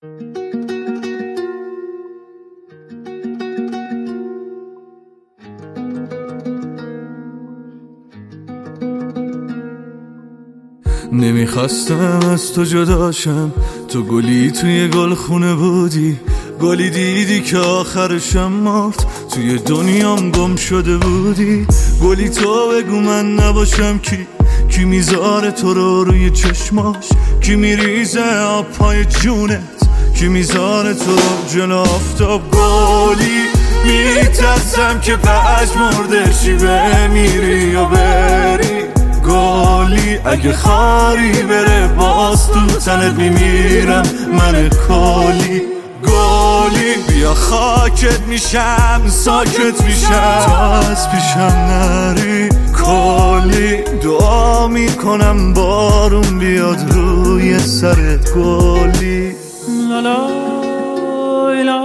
نمیخواستم از تو جداشم، تو گلی توی گلخونه بودی، گلی دیدی که آخرشم مرد، توی دنیام گم شده بودی. گلی تو بگو من نباشم کی میذاره تو رو روی چشماش، کی میریزه آب پای جونت، کی میذاره تو رو جلو آفتاب. گلی میترسم که پژمردشی بمیری یا بری، گلی اگه خاری بره باز تو تنت میمیرم من کلی. گلی بیا خاکت میشم ساکت میشم تا از پیشم نری. کلی دعا میکنم بارون بیاد روی سرت گلی. لالا لا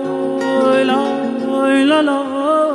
لا لا لا.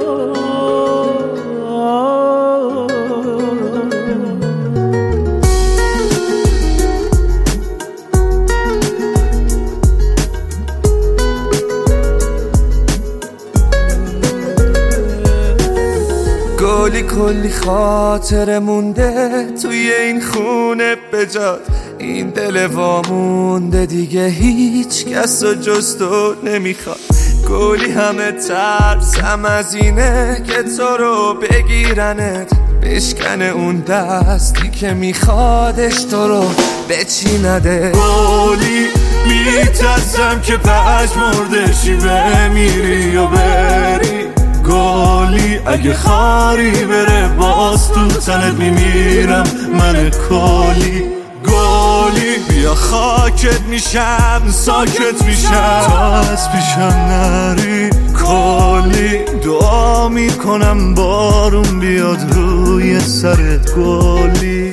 گلی کلی خاطر مونده توی این خونه بجات، این دل وامونده دیگه هیچ کس رو جز تو نمیخواد. گلی همه ترسم از اینه که تو رو بگیرنت، بشکنه اون دستی که میخوادش تو رو بچینده. گلی میترسم که پژمردشی بمیری یا بری، گلی اگه خاری بره باز تو تنت میمیرم من کلی. گلی بیا خاکت میشم ساکت میشم تا از پیشم نری. کلی دعا میکنم بارون بیاد روی سرت گلی.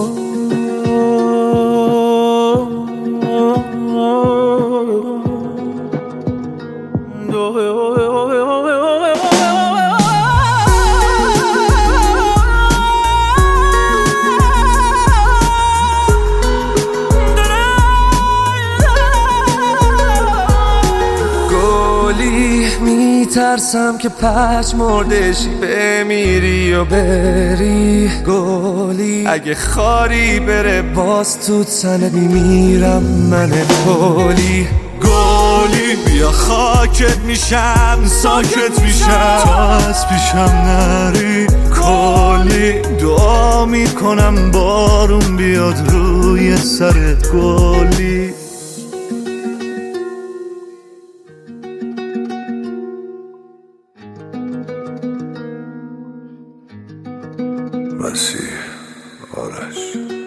میترسم که پژمردشی بمیری و بری، گلی اگه خاری بره باز تو تنت میمیرم من کلی. گلی بیا خاکت میشم ساکت میشم تا از پیشم نری. کلی دعا میکنم بارون بیاد روی سرت گلی. مسیح آرش